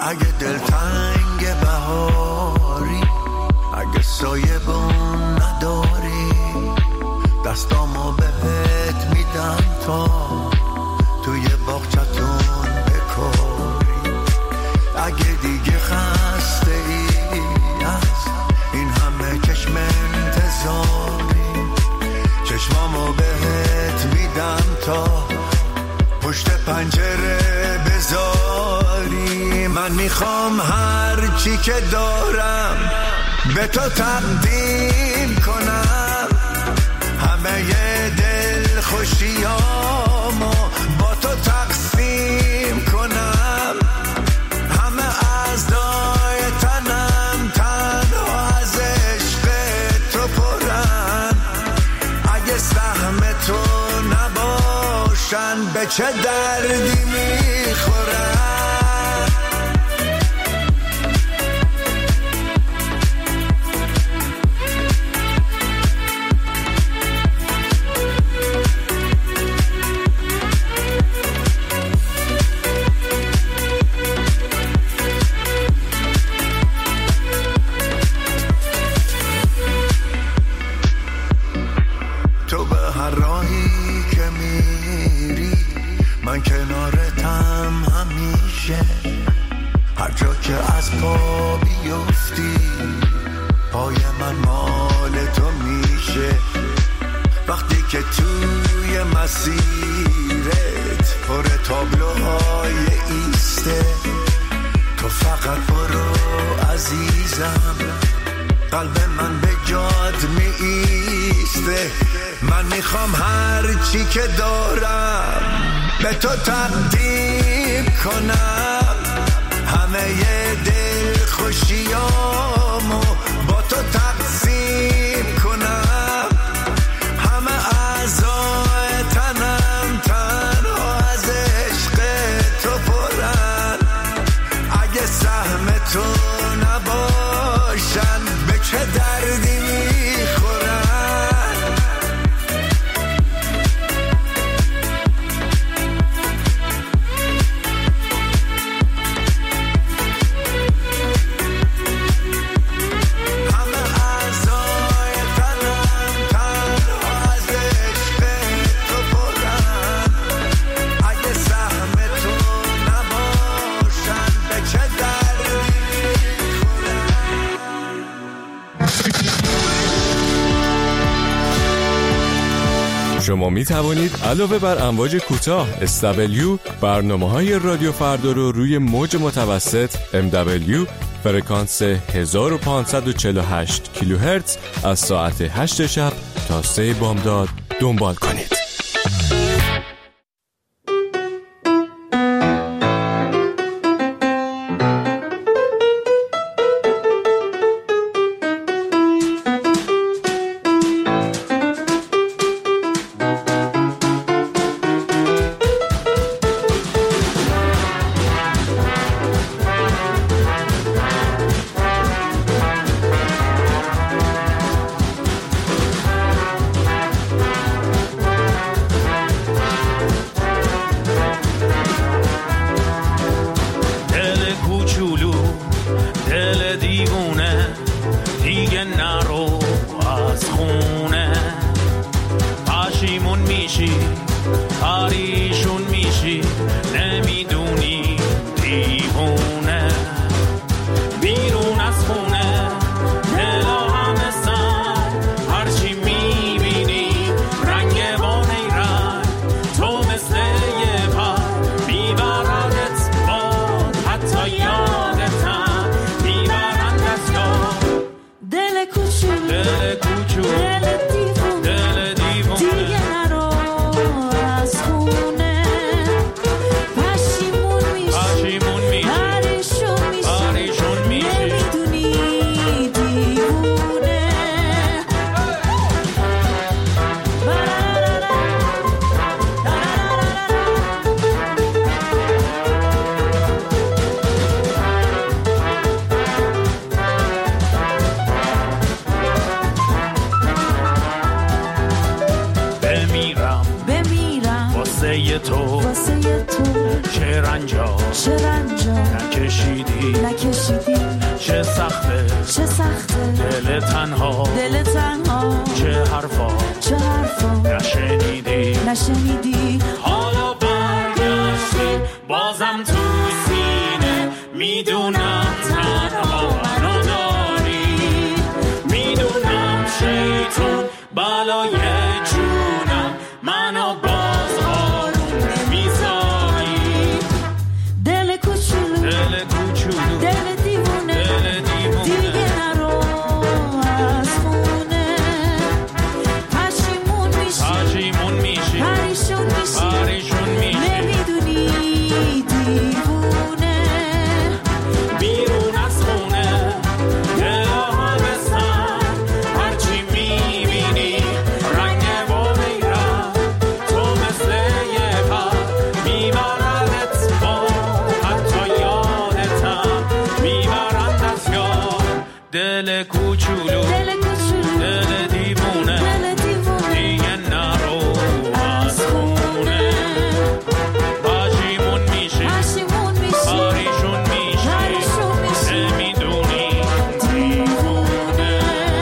اگه دلتنگ بهاری، اگه سایه بون نداری، دستامو بهت میدم تا توی باغچتون بکاری. اگه دیگه خسته ای از این همه چشم انتظاری، چشمامو بهت میدم تا پشت پنجره بذاری. من میخوام هر چی که دارم به تو تقدیم کنم، همه دل خوشیامو با تو تقسیم کنم، همه اعضای تنم تنها از عشق تو پرن. اگه سهم تو نباشن به چه دردی میخورن؟ من کنارتم همیشه، هر جا که از پا بیفتی پای من مال تو میشه. وقتی که توی مسیرت پر تابلوهای ایسته، تو فقط برو عزیزم، قلب من به جات می ایسته. من میخوام هر چی که دارم به تو تقدیم کنم، همه دل خوشیامو با تو تقسیم کنم، همه اعضای تنم تنها از عشق تو پرن. اگه سهم تو نباشن به چه دردی میخورن؟ شما می توانید علاوه بر امواج کوتاه SW برنامه‌های رادیو فردا رو روی موج متوسط MW فرکانس 1548 کیلوهرتز از ساعت 8 شب تا 3 بامداد دنبال کنید. پشیمون واسه تو چه رنجا نکشیدی چه سخته دل تنها چه حرفا نشنیدی حالا برگشتی بازم تو سینه میدونم تنها منو داری میدونم شیطون بلای جونم منو باز آروم نمیذاری دل کوچولو دل دیوونه دیگه نرو از خونه پشیمون میشی پریشون میشی نمیدونی دیوونه بیرون از خونه دل ها بسن هرچی میبینی رنگ و میرم تو مثل یه پر میبردت با حتی یادتم میبرند از یاد دل کوچولو دل دیوونه دیگه نرو از خونه پشیمون میشی پریشون میشی نمیدونی دیوونه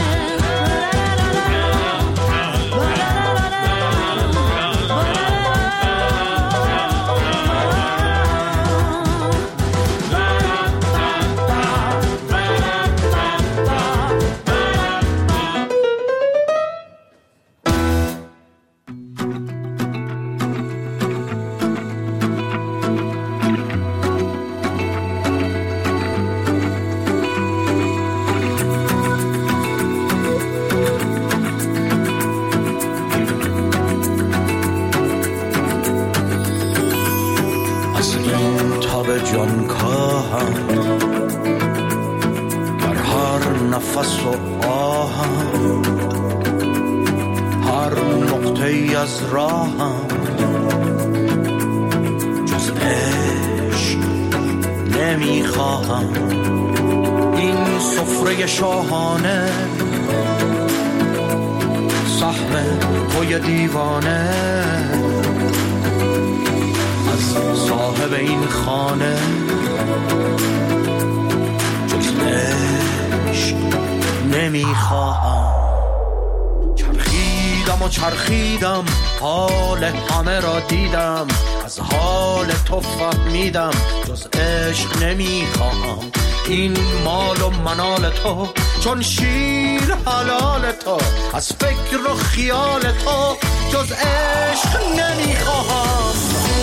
از این تاب جان کاهم در هر نفس و آهم هر نقطه ای از راهم جز عشق نمیخواهم این سفره شاهانه سهم پای دیوانه از صاحب این خانه جز عشق نمیخواهم چرخیدم حال همه را دیدم از حال تو فهمیدم جز عشق نمیخواهم این مال و منال تو چون شیر حلال تو از فکر و خیال تو جز عشق نمیخواهم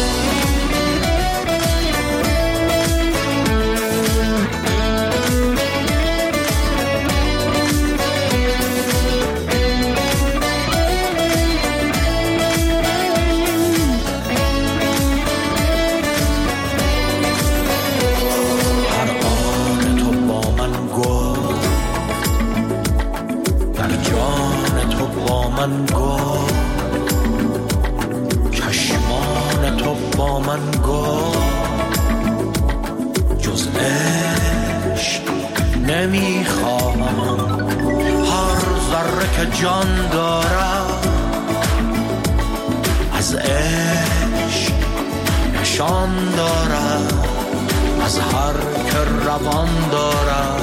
من گفت چشمان تو با من گفت جز عشق نمیخواهم هر ذره که جان دارم از عشق نشان دارم از هر که روان دارم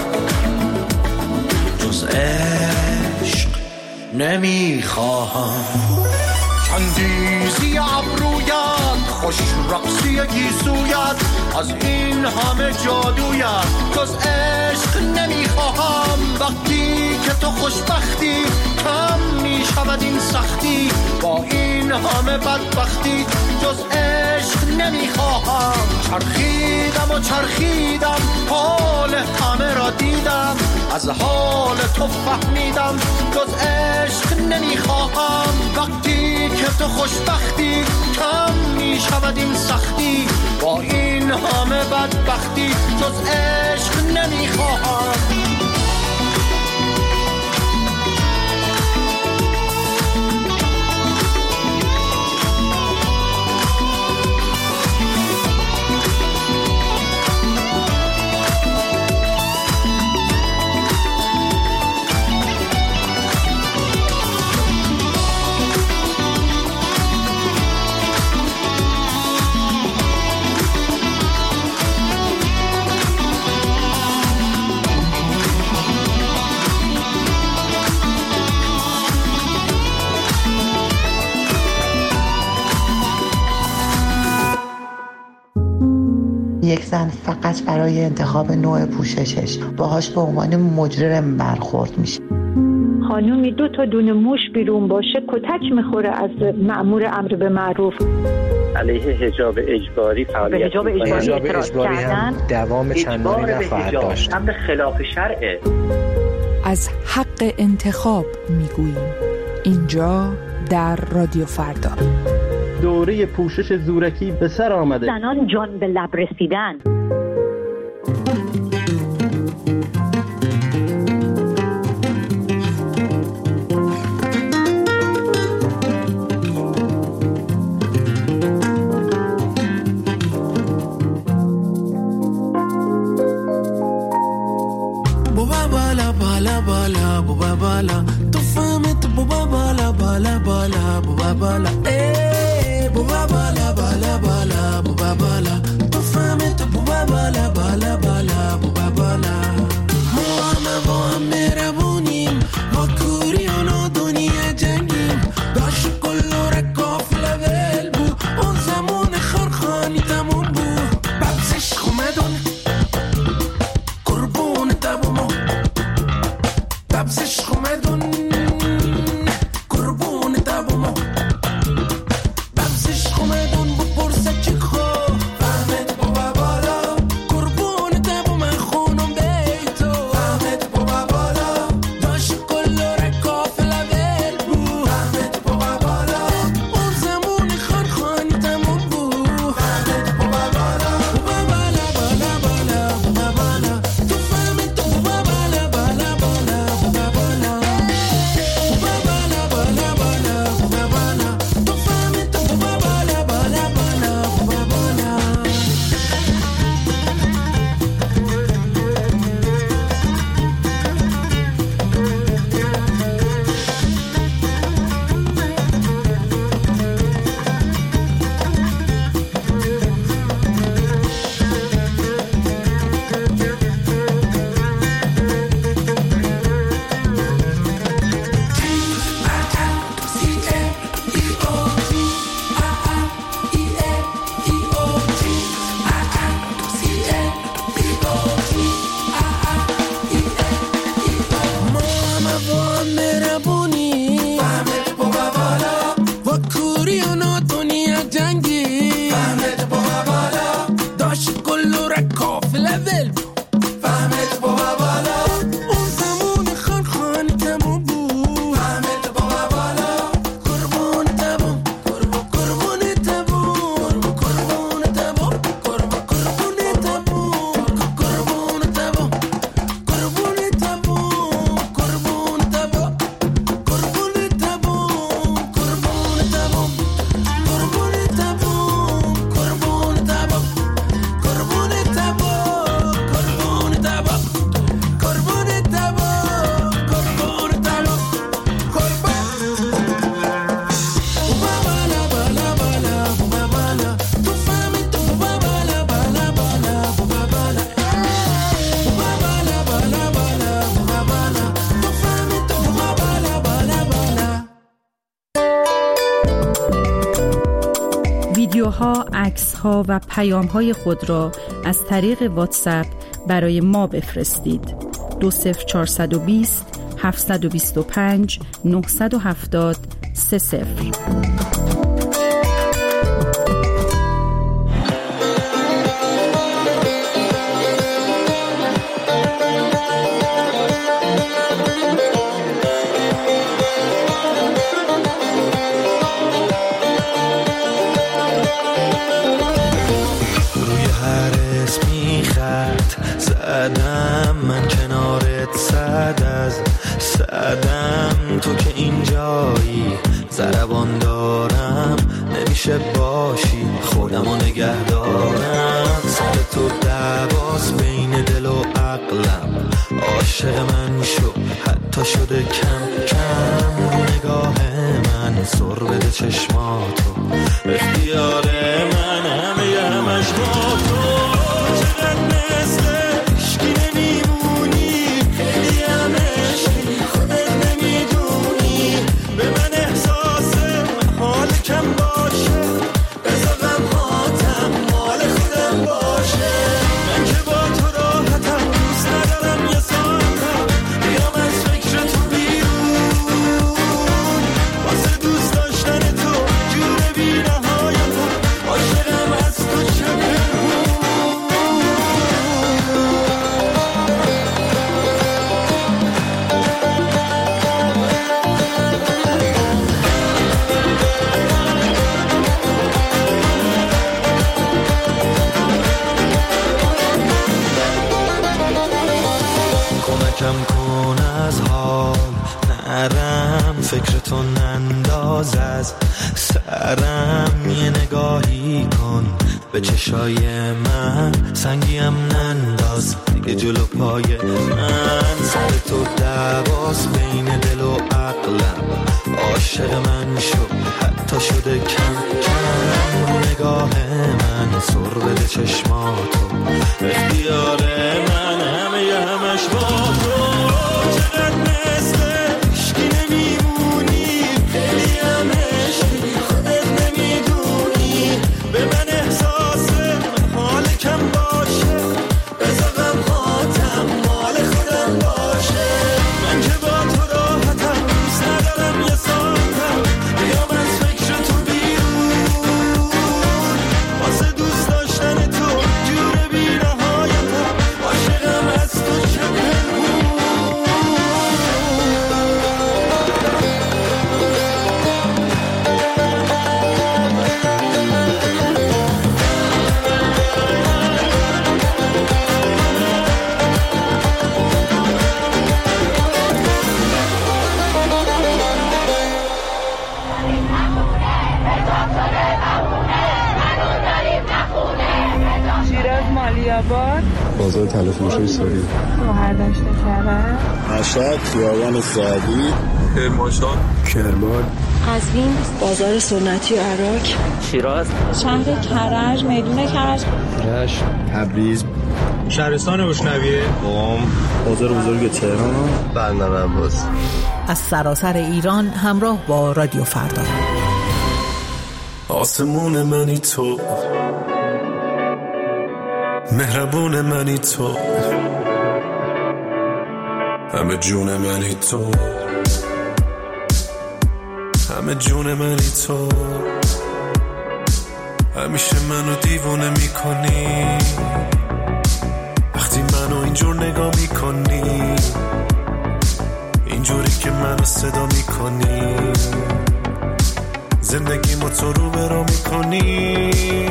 جز عشق نمیخواهم چندیزی ابرویت خوش رقصی گیسویت از این همه جادویت جز عشق نمیخواهم وقتی که تو خوشبختی کم میشود این سختی با این همه بدبختی جز عشق نمیخواهم چرخیدم حال همه را دیدم از حال تو فهمیدم جز عشق نمیخواهم وقتی که تو خوشبختی کم میشود این سختی با این همه بدبختی جز عشق نمیخواهم یک زن فقط برای انتخاب نوع پوششش باهاش به عنوان مجرم برخورد میشه. خانومی 2 تا دونه موش بیرون باشه کتک میخوره از مأمور امر به معروف. علیه حجاب اجباری فعالیت حجاب اجباری هم دوام چندانی نخواهد داشت. امر خلاف شرعه. از حق انتخاب میگوییم اینجا در رادیو فردا. دوره پوشش زورکی به سر آمده. زنان جان به لب رسیدن. تو فهمت بوبا بالا بالا بالا بوبا بالا بوبا بالا بالا بالا بوبا بالا تو فهمت بوبا بالا بالا بالا بوبا بالا ما هم مهربونیم ما کوری و دنیا جنگیم داشت کلو رکافله ول بو اون زمان خرخانی تمون بو ببزش خومدون قربون تبومو ببزش خومدون قربون تبومو ببزش خومدون بپرسه چی خو فهمت بابا بالا قربون تبو من خونم بیتو فهمت بابا بالا داشت کل رکافله ول بو فهمت بابا بالا اون زمان خرخانی تمون بو فهمت بابا بالا بابا بالا بالا بالا بابا بالا تو فهمت بابا بالا بالا بالا بابا بالا بابا بالا بالا بالا بابا بالا تو فهمت بابا بالا بالا بالا بابا بالا ویدیوها، عکس‌ها و پیام‌های خود را از طریق واتساپ برای ما بفرستید. 20420 725 970 30. من کنارت صدم تو که اینجایی ضربان دارم نمیشه باشی خودمو نگه دارم سر تو دعواست بین دل و عقلم عاشق من شو حتی شده کم کم رو نگاه من سر بده چشماتو اختیار من همه همش با تو چقدر مثل عشقی نمیمونی یه همشی خودت نمیدونی به من احساس حال کم باشه بذار غم هاتم مال خودم باشه تو ننداز از سرم، یه نگاهی کن به چشای من، سنگیم ننداز دیگه جلو پای من. سر تو دعواست بین دل و عقلم، عاشق من شو حتی شده کم کم. نگاه من سر بده چشماتو، اختیار من همش با تو. چقدر مثل عشقی نمیمونی، خیلی هم عشقی خودت نمیدونی. به من احساس حال کم باشه، بذار غمهاتم مال خودم باشه. من که با تو راحتم، دوست ندارم یه ساعتم بیام از فکر تو بیرون. واسه دوست داشتن تو جور بی نهایتم، عاشقم از تو چه پنهون. شیراز مالیاباد، بازار تلفروشی ساری، شهردشت کرد، مشهد خیابان سعدی، کرمانشاه، کرمان، قزوین، بازار سنتی و عراق، شیراز، شهر کرج، میدون کرج، رشت، تبریز، شهرستان بشنویه، قم، بازار بزرگ تهران، بندر عباس. از سراسر ایران همراه با رادیو فردا. آسمون منی تو، مهربون منی تو، همه جون منی تو، همه جون منی تو. همیشه منو دیوونه میکنی وقتی منو اینجور نگاه میکنی، اینجوری که منو صدا میکنی، زندگیمو تو رو برا میکنی.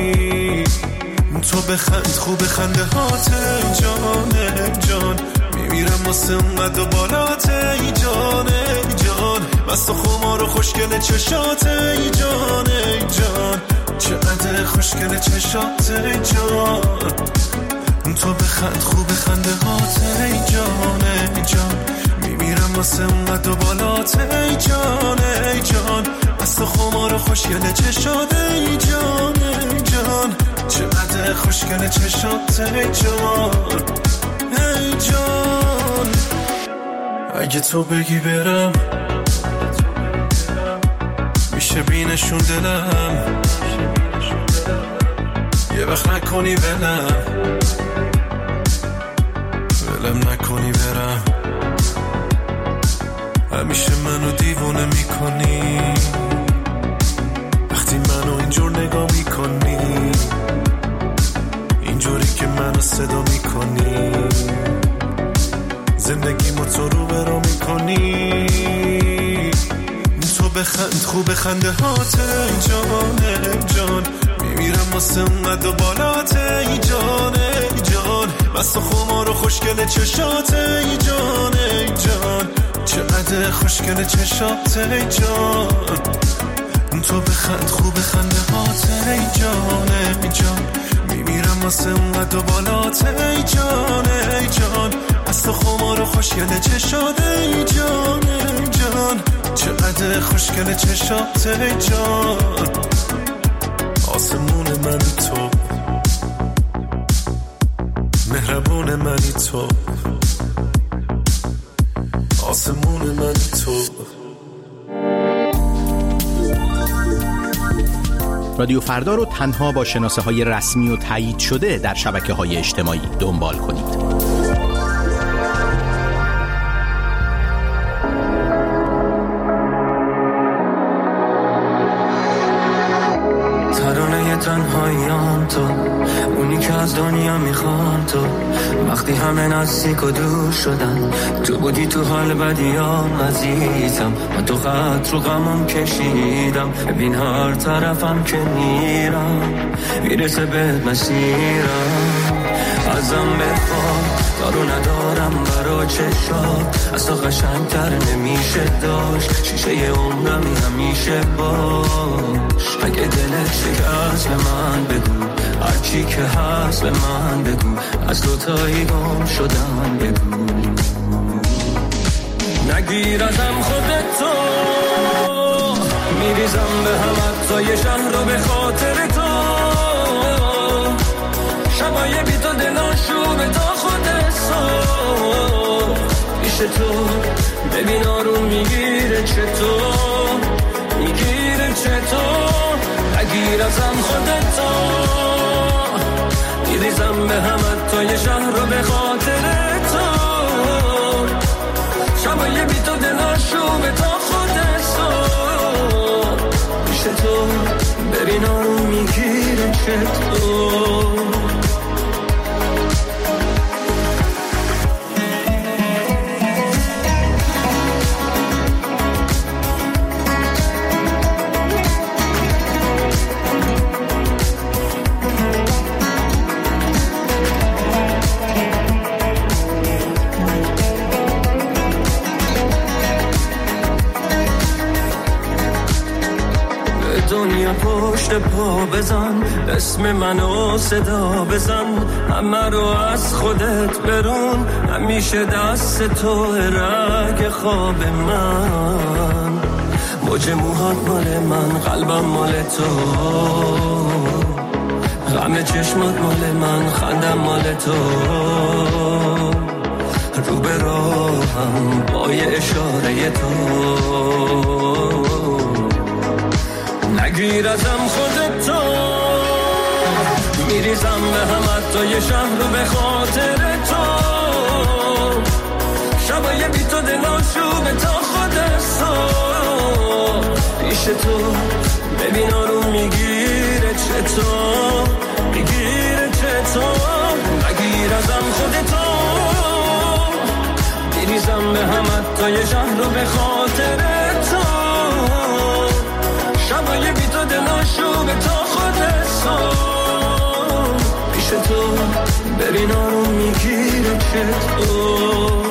تو بخند خوب خنده هات ای جان ای جان، میمیرم واسه اونقدر بالات ای جان ای جان. مست و خمار و خوشگل چشات ای جان ای جان، چقدر خوشگل چشات ای جان. تو بخند خوب خنده هات ای جان ای جان، میمیرم واسه اونقدر بالات ای جان ای جان. مست و خمار و خوشگل چشات ای جان ای جان، چقدر خوشگل چشات ای جان ای جان. اگه تو بگی برم میشه بینشون دلم، یه وقت نکنی ولم نکنی برم. همیشه منو دیوونه میکنی وقتی منو اینجور نگاه میکنی، اینجوری که منو صدا میکنی، زندگیمو تو رو برا میکنی. تو بخند خوب خنده هات ای جان ای جان، میمیرم واسه اونقدر بالات ای جان ای جان. مست و خمار و خوشگل چشات ای جان ای جان، چقدر خوشگل چشات ای جان. تو بخند خوب خنده هات ای جان ای جان، میمیرم واسه اونقدر بالات ای جان ای جان. مست و خمار و خوشگل چشات ای جان ای جان، چقدر خوشگل چشات ای جان. آسمون منی تو، مهربون منی تو، آسمون منی تو. رادیو فردا رو تنها با شناسه‌های رسمی و تایید شده در شبکه‌های اجتماعی دنبال کنید. ترانه تنهاییام تو، اونی که از دنیا میخوام تو. وقتی همه نزدیک و دور شدن، تو بودی تو حال بدیام عزیزم. من تو خط رو غمم کشیدم، ببین هر طرفم که میرم میرسه به مسیرم. ازم بخواد دارو ندارم برا چشات، از تو قشنگتر نمیشه داشت، شیشه عمرمی همیشه باش. اگه دلت شکست به من بگو، هرچی که هست به من بگو، از دوتایی گم شدم بگو. نگیر ازم خودتو، میریزم به هم حتی شهر رو به خاطر تو. شبای بی تو دلاشو به تا خود صبح پیش تو ببین آروم میگیره چطور، میگیره چطور. نگیر ازم خودتو، میریزم به هم حتی شهر رو به خاطر تو. شبای بی تو دلاشو به تا خود صبح پیش تو ببین آروم میگیره چطور. دنیا پشت پا بزن، اسم منو صدا بزن، همه رو از خودت برون، همیشه دست تو رگ خواب من. موج موهات مال من، قلبم مال تو، غم چشمات مال من، خندم مال تو. رو به راهم با یه اشاره تو، نگیر ازم خودتو، میریزم به هم حتی یه شهر رو به خاطر تو. شبای بی تو دلاشو به تا خود صبح پیش تو ببین آروم میگیره چطور، میگیره چطور. نگیر ازم خودتو، میریزم به هم حتی یه شهر رو به خاطر تو. شبای بی تو دلاشو به تا خود صبح پیش تو ببین آروم میگیره چطور.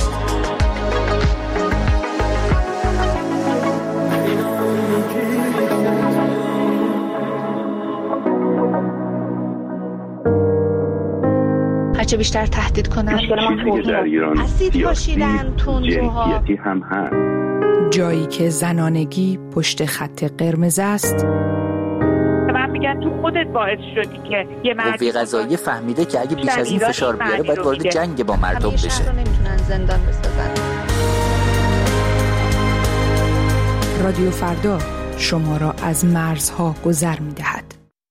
هرچه بیشتر تهدید کنن اسید پاشیدن تندروها هم هست. جایی که زنانگی پشت خط قرمز است. من میگن تو خودت باعث شدی که یه قوه قضاییه فهمیده که اگه بیش از این فشار بیاره باید وارد جنگ با مردم بشه. رو نمیتونن زندان بسازن. رادیو فردا شما را از مرزها گذر می‌دهد.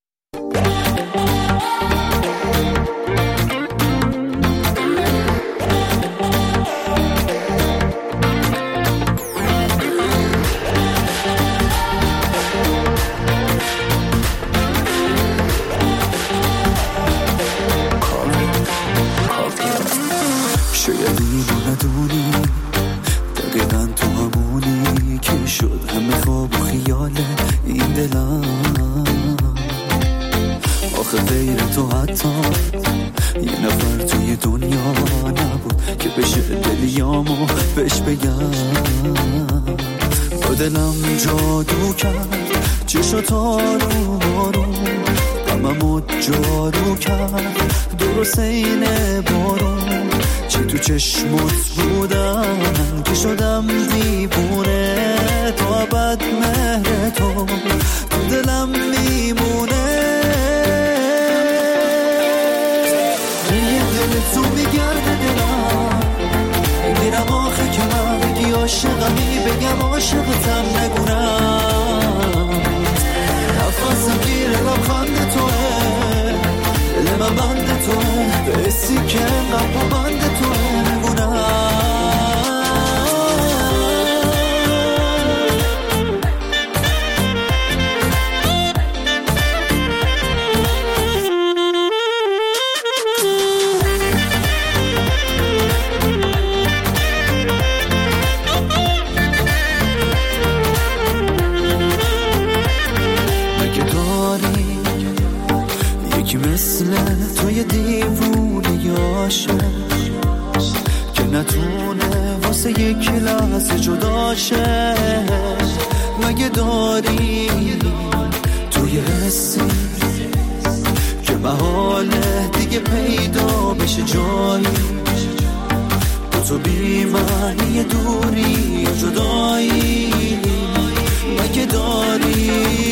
بهش بگم با دلم جادو کرد، چشات آروم آروم غممو جارو کرد، درست این بارون چی تو چشمت بودم که شدم دیوونه. تو ابد مهر تو دلم میمونه. یه دل تو میگرده دلم، میرم آخه که من بگی عاشقمی، بگم عاشقتم نگونم. نفسم گیره لبخند توه، دل من بند توه، به حسی که انقدر بند توه نگونم. که مثل توی دیوونه عاشق که نتونه واسه یک لحظه جدا شه. مگه داری توی حسی که محاله دیگه پیدا بشه جایی تو بی معنی دوری و جدایی؟ مگه داری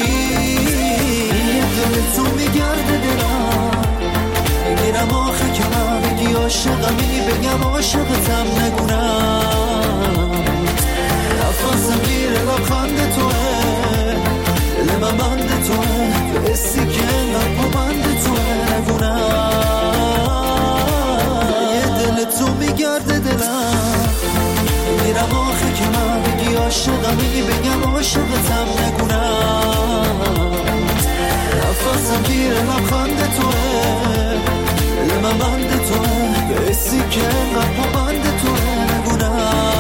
دل تو میگرده دلم میرم آخه که من بگی عاشقمی بگم عاشقتم نگونم نفسم گیره لبخند توه دل من بند توه به حسی که انقدر با بند توه نگونم دل تو میگرده دلم میرم آخه که من بگی عاشقمی بگم عاشقتم نگونم نفسم گیره لبخند توه دل من بند توه به حسی که انقدر با بند توه نگونم.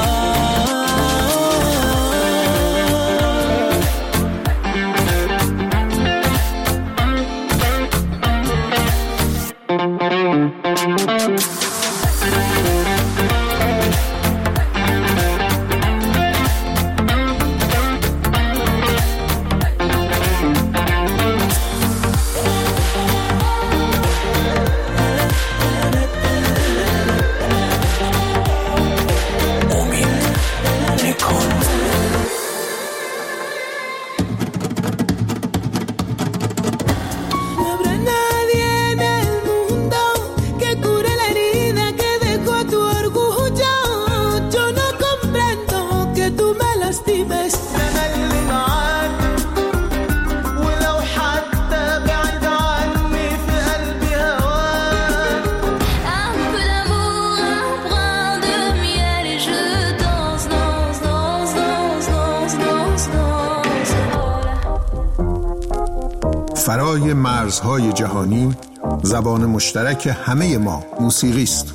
فرای مرزهای جهانی زبان مشترک همه ما موسیقی است.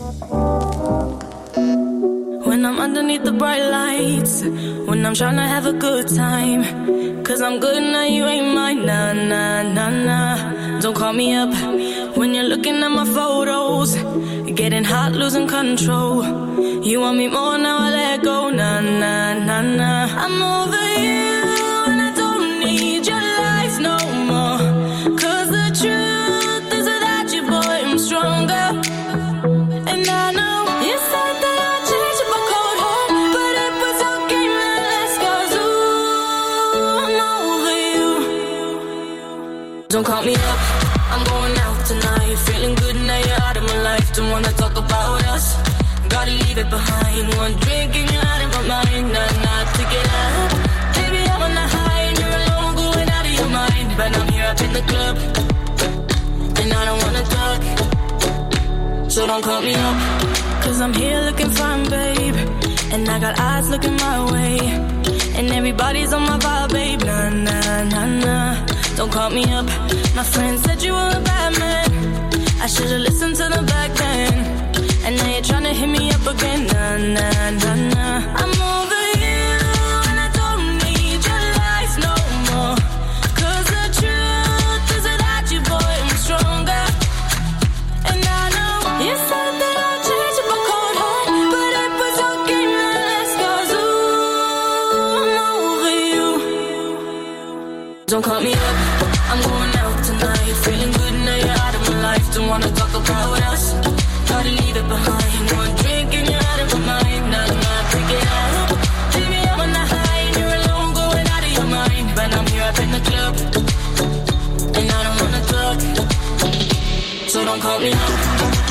When I'm underneath the bright lights, when I'm trying to have a good time, 'cause I'm good now, you ain't mine, nah, nah, nah, nah. Don't call me up when you're looking at my photos, getting hot, losing control. You want me more, now I let go, nah, nah, nah, nah. I'm over you and I don't need your lies no more, 'cause the truth is without you, boy, I'm stronger. And I know you said that I'd change up my cold heart, but it was okay, man, let's go zoo. I'm over you. Don't call me up, I'm going out tonight, feeling good now you're out of my life. Don't wanna talk about us, gotta leave it behind. One drink and you're out of my mind, not to get out. Baby, I'm on the high and you're alone, going out of your mind. But I'm here up in the club, and I don't wanna talk, so don't call me up, 'cause I'm here looking fine, babe, and I got eyes looking my way, and everybody's on my vibe, babe, nah, nah, nah, nah. Don't call me up, my friend said you were a bad man, I should've listened to the back then, and now you're trying to hit me up again, nah, nah, nah, nah. I'm over you and I don't need your lies no more, 'cause the truth is without you, boy, I'm stronger. And I know you said that I'd change up my cold heart, but it was okay, man, let's go zoo. I'm over you. Don't call me up, I'm going out tonight, feeling good now you're out of my life. Don't wanna talk about us, gotta leave it behind. One drink and you're out of my mind, nah, nah, pick it up. Baby, I'm on the high and you're alone, going out of your mind. But I'm here up in the club, and I don't wanna talk, so don't call me up.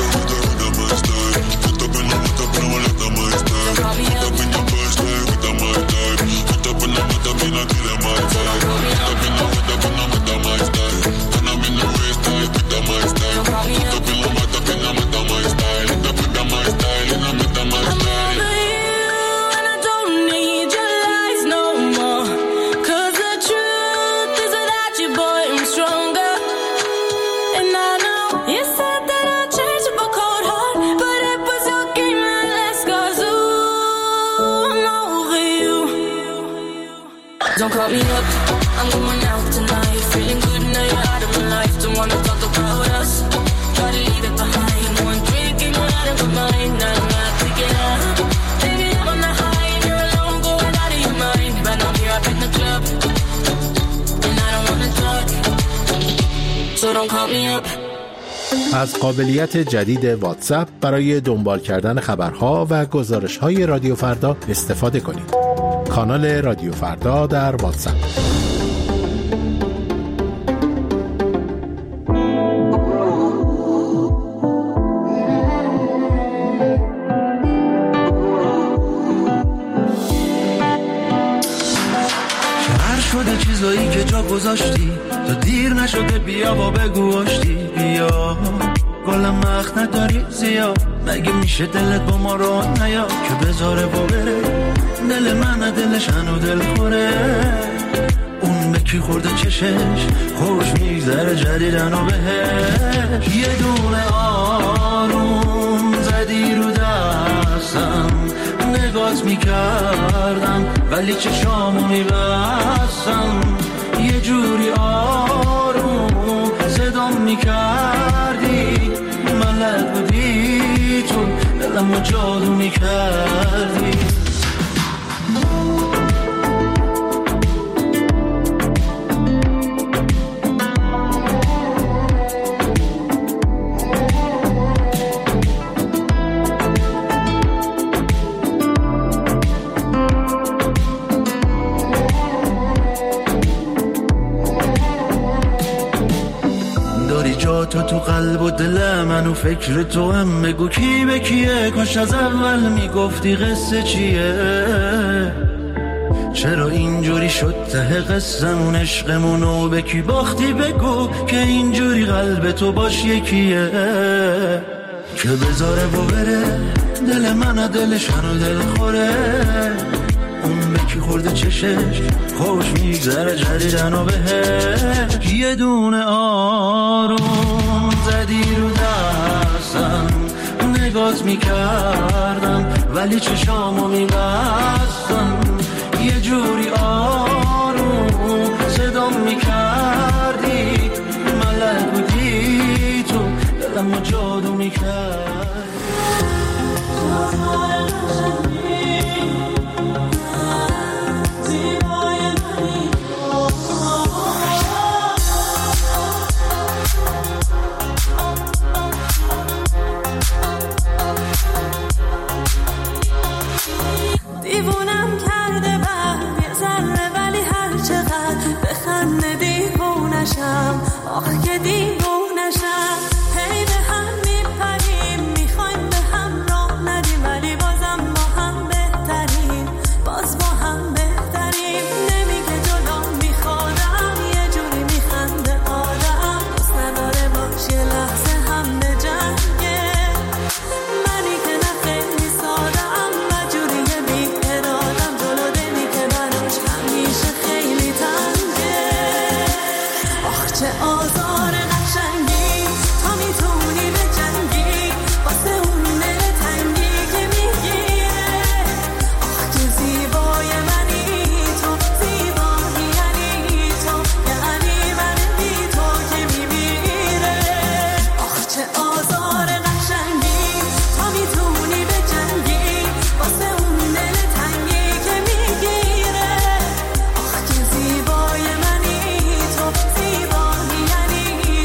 Don't call me up, I'm going out tonight, feeling good now you're out of my life. Don't wanna talk about us, so don't call me up. از قابلیت جدید واتساپ برای دنبال کردن خبرها و گزارش‌های رادیو فردا استفاده کنید. کانال رادیو فردا در واتساپ. شده چیزایی که جا گذاشتی تا دیر نشده بیا و بگو آشتی بیا گلم وقت نداری زیاد مگه میشه دلت با ما رو نیا که بذاره با بره دل من دلش هنو دل خوره اون به کی خورده چشش خوش میگذره جدیدن و بهش یه دونه آروم زدی رو دستم نگات میکردم ولی چشامو میبستم یه جوری آروم صدام میکردی ملک بودی تو دلمو جادو میکردی تو قلب و دل منو فکر تو هم بگو کی به کیه کاش از اول میگفتی قصه چیه چرا اینجوری شد ته قصمون عشقمونو به کی باختی بگو که اینجوری قلب تو باش یکیه که بذاره و بره دل من دلش هنو دل خوره اون به کی خورده چشش خوش میگذره جدیدن و بهش یه دونه آروم زدی رو دستم نگات میکردم ولی چشامو میبستم یه جوری آروم صدام میکردی ملک بودی تو دلمو جادو میکردی دیوونم کرده بعد یه ذره ولی هر چقدر بخنده دیوونشم آخ که دیوونشم هی به هم میپریم میخوایم به هم راه ندیم ولی بازم با هم بهتریم باز با هم بهتریم نمیگه جلو میخوادم یه جوری میخنده آدم دوست نداره باش یه لحظه هم به جنگه منی که نه خیلی سادم و جوری بی ارادم جلو دلی که براش همیشه خیلی تنگه آخ چه آزار قشنگی تا میتونی به جنگی واسه اون دل تنگی که میگیره آخ که زیبای منی تو زیبایی یعنی تو یعنی من بی تو که میمیره آخ چه آزار قشنگی تا میتونی به جنگی واسه اون دل تنگی که میگیره آخ که زیبای منی تو زیبایی یعنی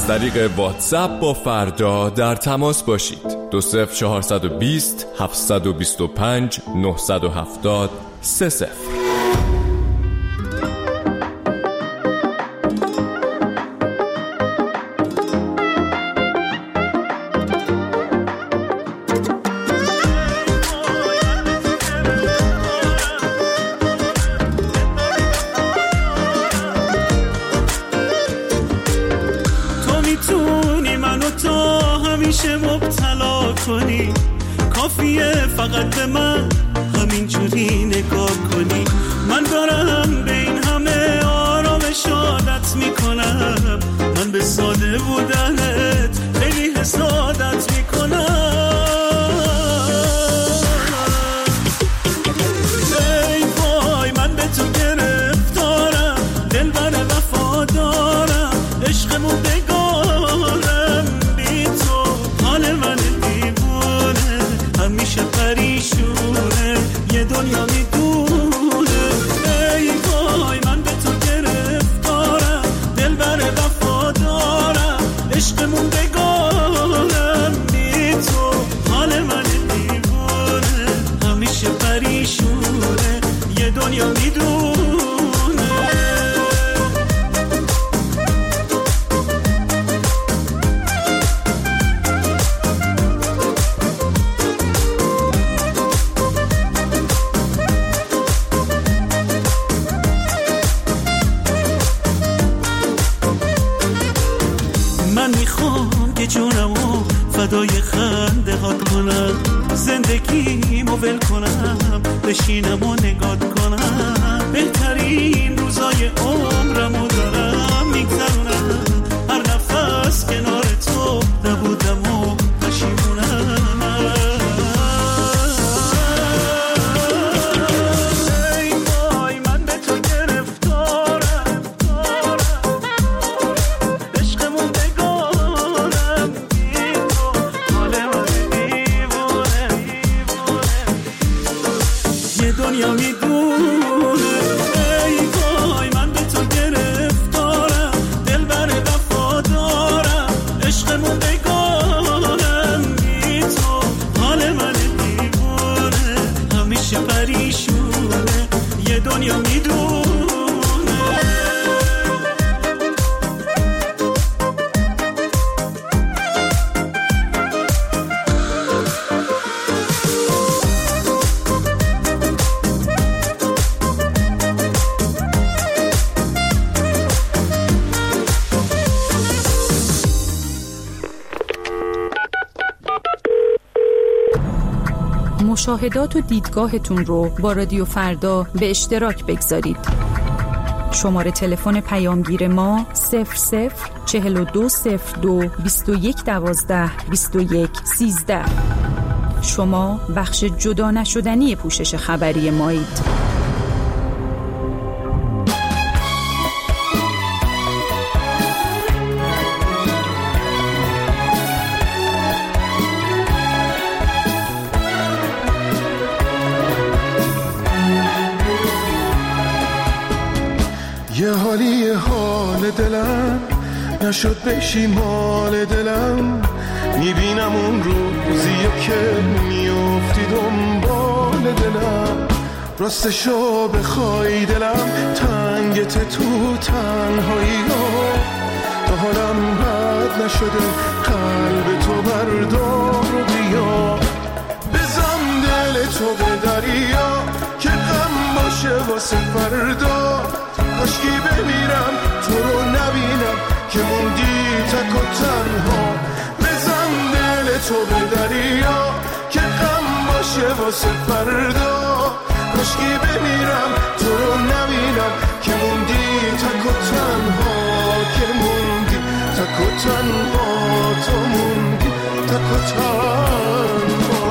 از طریق واتساپ با فردا در تماس باشید. 20420 725 970 30. مبتلا کنی، کافیه فقط به من همینجوری نگاه کنی. من دارم به این همه آرامش عادت میکنم، من به ساده بودنت خیلی حسادت میکنم. ای وای من به تو گرفتارم، دلبر وفادارم، عشقمون بگارم بی تو. حال من دیوونه همیشه پریشونه، یه دنیا میدونه. ای وای من به تو گرفتارم، دلبر وفادارم، عشقمون بگارم بی تو. حال من دیوونه همیشه پریشونه، یه دنیا میدونه. جونمو فدای خنده هات کنم، زندگیمو ول کنم، بشینم و نگات کنم. بهترین روزای عمرمو دارم میگذرونم، هر نفس کنار تو نبودم و پشیمونم. ای وای من به تو گرفتارم، عشقمون دنیا میدونه. ای وای من به تو گرفتارم، دلبر وفادارم، عشقمون بگارم بی تو. حال من دیوونه همیشه پریشونه، یه دنیا میدونه. مشاهدات و دیدگاهتون رو با رادیو فردا به اشتراک بگذارید. شماره تلفن پیامگیر ما 004202 2112 2113. شما بخش جدا نشدنی پوشش خبری مایید. یه حالی حال دلم نشد بشی مال دلم، میبینم اون روزیه که میافتی دنبال دلم. راستشو بخوای دلم تنگت تو تنهایی ها، تا حالم بد نشده قلب تو بردار و بیا. بزن دل تو به دریا که غم باشه واسه فردا، کاشکی بمیرم تو رو نبینم که موندی تک و تنها. بزن دل تو به دریا که غم باشه واسه فردا، کاشکی بمیرم تو رو نبینم که موندی تک و تنها. که موندی تک و تنها، تو موندی تک و تنها.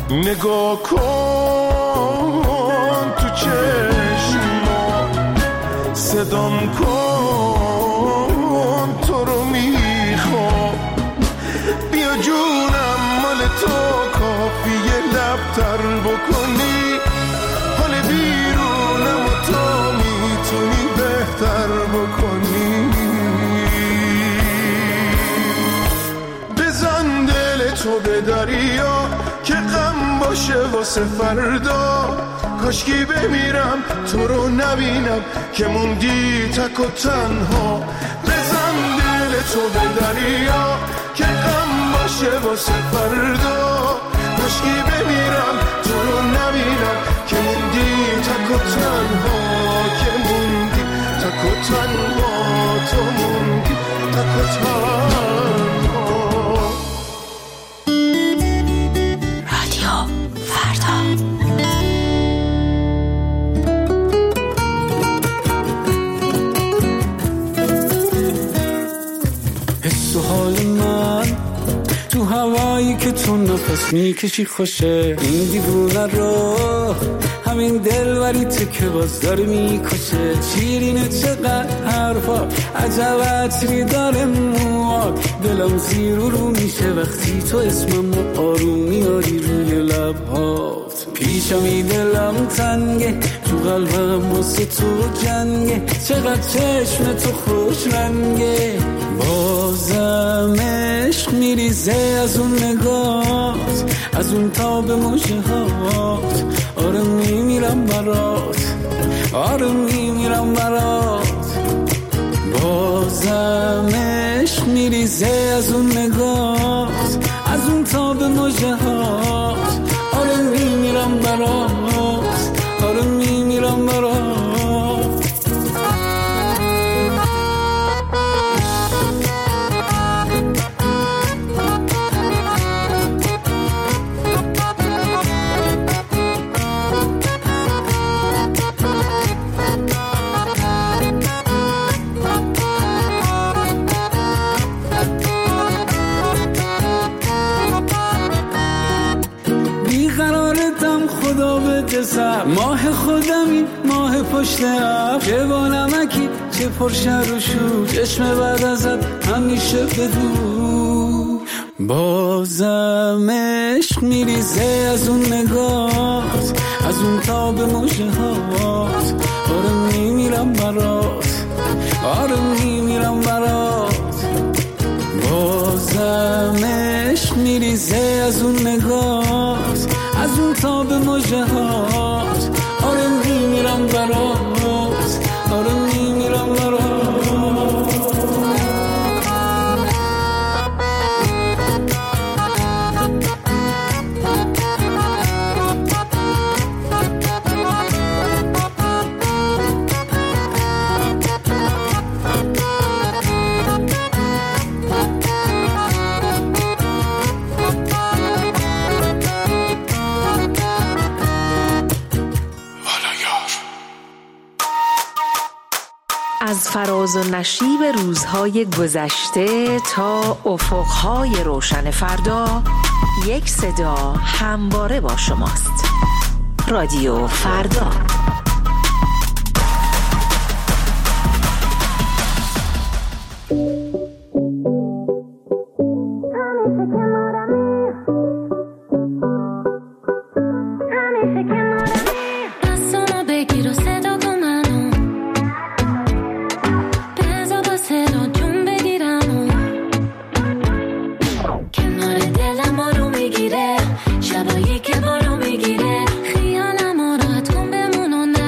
نگاه کن تو چشما، صدام کن، تو رو میخوام. بیا جونم مال تو، کافیه لب تر بکنی. حال بیرونم و تو میتونی بهتر بکنی. بزن دل تو به دریا که غم باشه واسه فردا. کاشکی بمیرم تو رو نبینم که موندی تک و تنها. بزن دل تو به دریا که غم باشه واسه فردا. کاشکی بمیرم تو رو نبینم که موندی تک و تنها. که موندی تک و تنها، تو موندی تک و تنها. رادیو فردا. حس و حال من تو هوایی که تو نفس میکشی خوشه. این دیوونه رو همین دلوریته که باز داره میکشه. شیرینه چقدر حرفا، عجب عطری داره موات. دلم زیر و رو میشه وقتی تو اسمم آروم میاری روی لبهات. پیشمی دلم تنگه، تو قلبم واسه تو جنگه. چقدر چشم تو خوش رنگه، بازم عشق میریزه از اون نگات، از اون تاب مژه هات. آره میمیرم برات، آره میمیرم برات. بازم عشق میریزه از اون نگات، از اون تاب مژه هات. آره میمیرم برات، آره میمیرم برات. خدا بده سر ماه خودمی، ماه پشت ابر. چه با نمکی چه پرشر و شور، چشم بعد ازت همیشه بدور. بازم عشق میریزه از اون نگات، از اون تاب مژه هات. آره میمیرم برات، آره میمیرم برات. بازم عشق میریزه از اون نگات، از اون تاب مژه هات. آره میمیرم برات، آره میمیرم برات. از فراز و نشیب روزهای گذشته تا افقهای روشن فردا، یک صدا همواره با شماست. رادیو فردا. شبایی که بارو میگیره خیالم آراد کن بمون و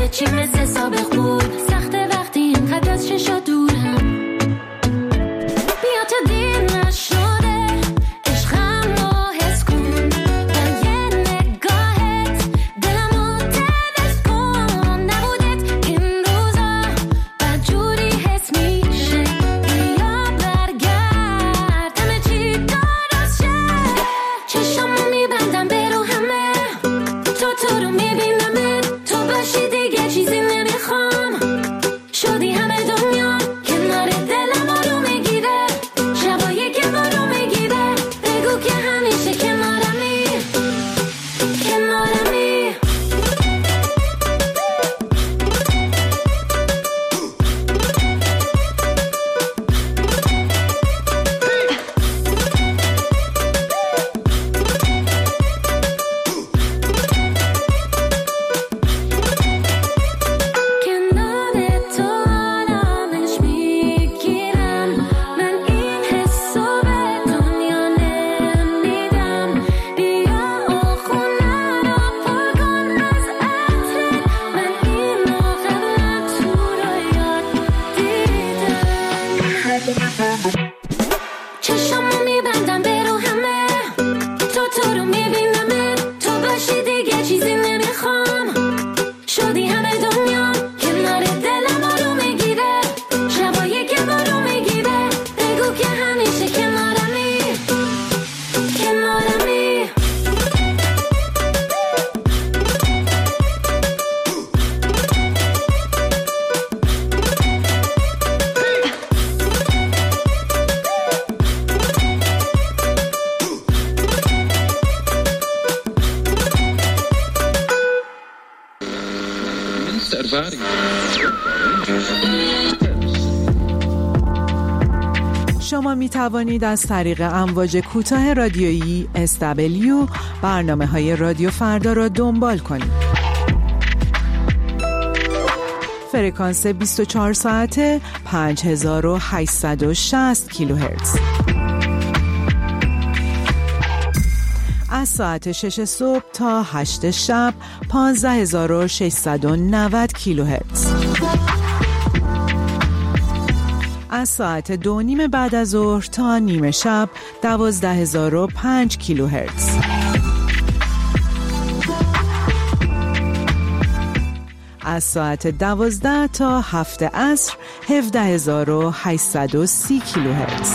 همه چی مثل سابق بود. سخته وقتی اینقدر از چشا دورم. بیا تا دیر نشده عشقم رو حس کن. با یه نگاهت دلمو تلف کن. نبودت این روزا بدجوری حس میشه. بیا برگرد همه چی درست شه. چشمو میبندم برو همه تو رو میبینم. تو باشی دیگه چیزی نمیخوام. شدی همه دنیا کنار دلم رو میگیره. شبایی که برو میگیره بگو که همیشه کنارمی. کنارمی کنار تو آرامش میگیرم. من این حسو به دنیا نمیدم. بیا و خونه رو پر کن از عطرت. من اینو قبلا تو رویات دیدم. چشمو میبندم برو همه تو رو میبینم. تو باشی دیگه چیزی نمیخوام. شدی همه دنیا کنار دلم رو میگیره. شبایی که برو میگیره بگو که همیشه کنارمی. کنارمی شما می توانید از طریق امواج کوتاه رادیویی SW برنامه‌های رادیو فردا را دنبال کنید. فرکانس 24 ساعته 5860 کیلوهرتز. از ساعت 6 صبح تا 8 شب 15690 کیلوهرتز. از ساعت 2:30 بعد از ظهر تا نیمه شب 12005 کیلوهرتز. از ساعت 12 تا 7 عصر 17830 کیلوهرتز.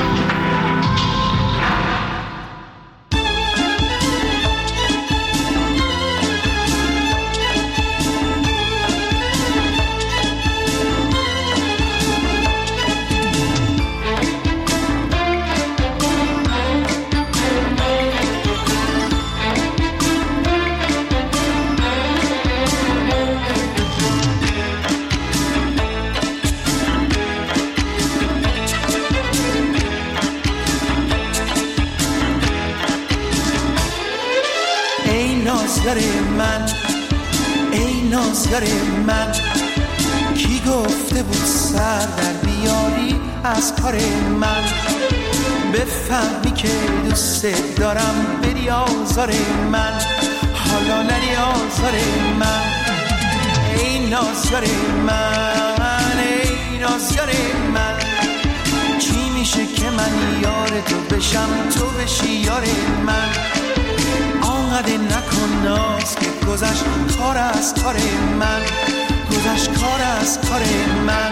نازگر من کی گفته بود سر در بیاری از کار من؟ بفهمی که دوست دارم بری آزار من، حالا نری آزار من. ای نازگر من، ای نازگر من، چی میشه که من یار تو بشم تو بشی یار من؟ آنقدر نکن ناز که گذشت کار از کار من، گذشت کار از کار من.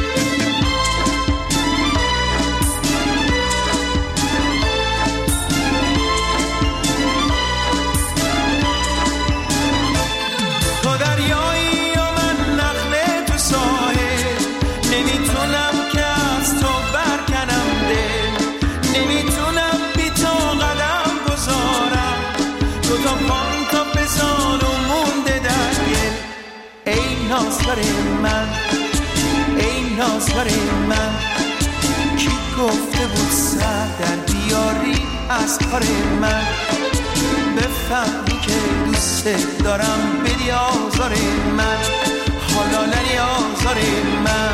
تو دریایی و من نخله تو ساحل، نمیتونم که از تو برکنم دل، نمیتونم بی تو قدم گذارم، تو تا پان تا بزار و مونده در گل. ای نازگر من، ای نازگر من، کی گفته بود سر در بیاری از کار من؟ بفهمی که دوست دارم بدی آزار من، حالا نری آزار من.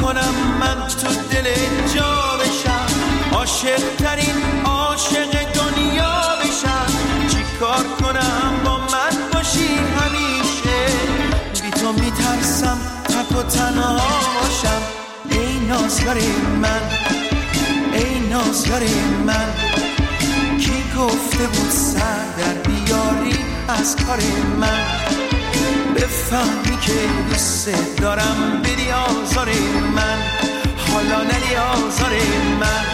کنم من تو دل جا بشم، عاشق ترین عاشق دنیا بشم؟ چی کار کنم با من باشی همیشه؟ بی تو میترسم تک و تنها باشم. ای نازگار من، ای نازگار من، کی گفته بود سر در بیاری از کار من؟ بفهمی که دوست دارم بدی آزار من، حالا ندی آزار من.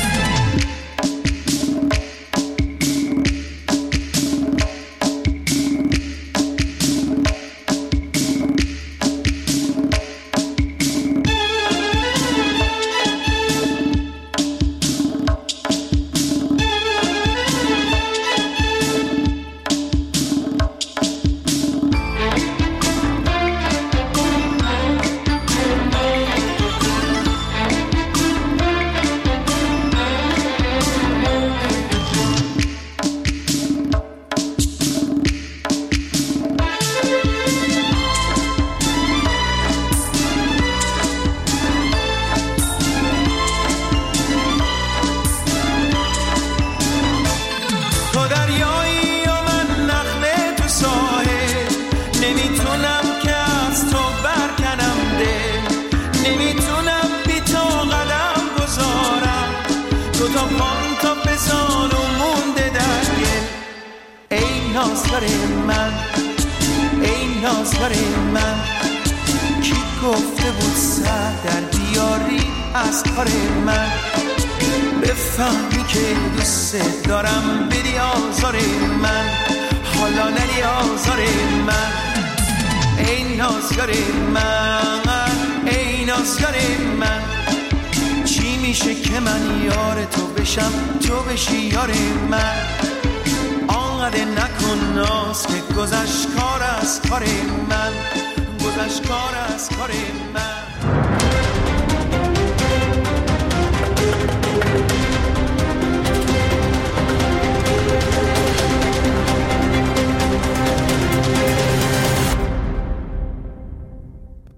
نازگار من، ای نازگار من، کی گفته بود سر در بیاری از کار من؟ بفهمی که دوست دارم بدی آزار من، حالا ندی آزار من. ای نازگار من، ای نازگار من، چی میشه که من یار تو بشم تو بشی یار من؟ آنقدر نکن ناز که گذشت کار از کار من، گذشت کار از کار من.